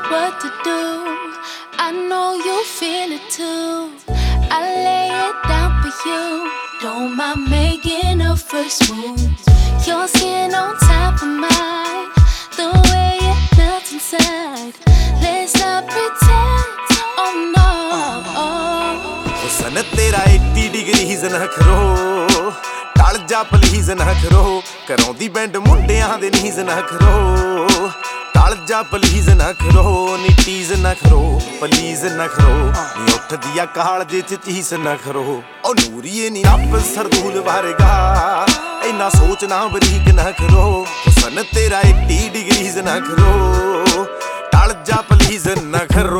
what to do. I know you feel it too. I lay it down for you. Don't mind making a first move. Your skin on top of mine, the way it melts inside. Let's not pretend, oh no. हुस्न तेरा 80 degrees ना करो, टल जा please ना करो, कराउंदी band मुंडियां दे नीज ना करो, टल जा प्लीज ना करो, नी टीज ना करो, प्लीज ना करो, नी उठ दिया कालजे च चीज ना करो, ओ नूरीए नी रब सरदूल वारेगा, इन्ना सोचना बरीक ना करो, हुस्न तेरा 80 डिग्रीज ना करो, टल जा प्लीज ना करो।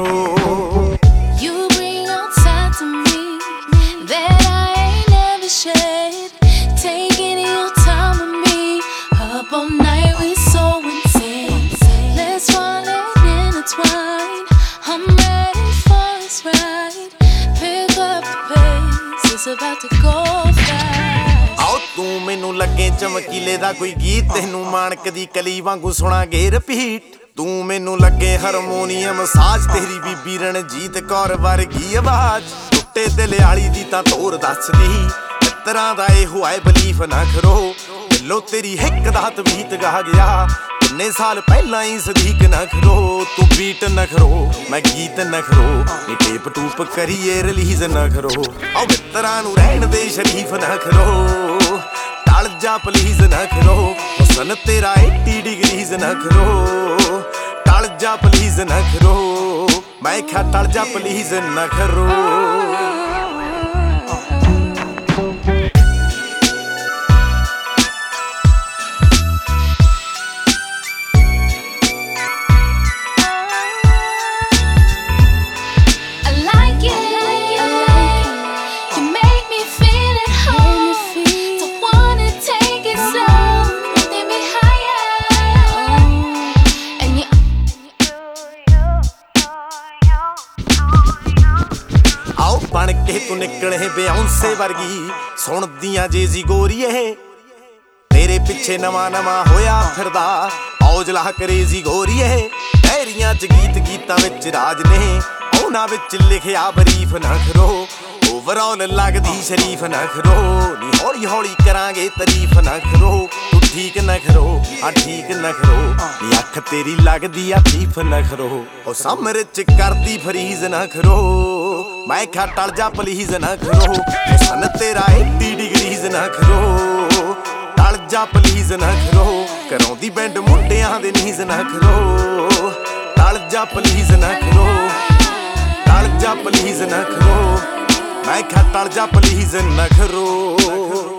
Taking your time with me, up all night, we so intense. Let's fall and intertwine. I'm ready for this ride. Pick up the pace, it's about to go fast. आओ तू मैनू लगे चमकीले दा कोई गीत, तेनू मानक दी कली वांगू सुणांगे रिपीट। तू मैनू लगे हारमोनीयम साज, तेरी बीबी रणजीत कौर वर्गी आवाज। टुੱਟੇ दिल आली दी तां तोर दसदी, तरह दा इहो है बलीफ ना करो, दिलों तेरी हिक दा तवीत गा गया, किन्ने साल पहला ही सदीक ना करो। तू बीट ना करो, मैं गीत ना करो, नी टेप टूप करिए रिलीज ना करो, आओ मित्तरां नू रहन दे शरीफ ना करो, टल जा प्लीज ना करो, हुस्न तेरा 80 डिग्रीज ना करो, टल जा प्लीज ना करो, मैं क्या टल जा प्लीज ना करो। बन के तू निकले बेऔंसे वर्गी, सुनदियां जेजी गोरीए, तेरे पिछे नवा नवा होया फिरदा औजला करेजी गोरीए। डायरियां च गीत गीतां विच राज ने, उन्हां विच लिखिया बरीफ ना करो, ओवरऑल लगदी शरीफ ना करो, नी हौली हौली करांगे तारीफ ना करो। तू ठीक ना करो, हाँ ठीक ना करो, नी अख तेरी लगदी आ तीफ ना करो, ओ सामरे च करदी फरीज ना करो, मैं क्या टल जा प्लीज ना करो, हुस्न तेरा 80 डिग्रीज ना करो, टल जा प्लीज ना करो, कराउंदी बैंड मुंडियां दे नीज ना करो, टल जा प्लीज ना करो, टल जा प्लीज ना करो, मैं क्या टल जा प्लीज ना करो।